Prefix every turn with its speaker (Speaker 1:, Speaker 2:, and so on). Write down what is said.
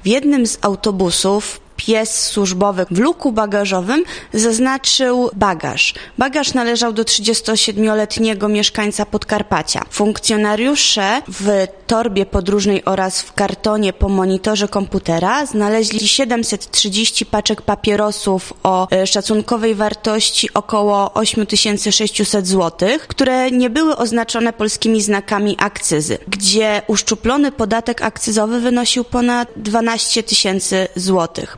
Speaker 1: W jednym z autobusów pies służbowy w luku bagażowym zaznaczył bagaż. Bagaż należał do 37-letniego mieszkańca Podkarpacia. Funkcjonariusze w torbie podróżnej oraz w kartonie po monitorze komputera znaleźli 730 paczek papierosów o szacunkowej wartości około 8600 zł, które nie były oznaczone polskimi znakami akcyzy, gdzie uszczuplony podatek akcyzowy wynosił ponad 12 000 złotych.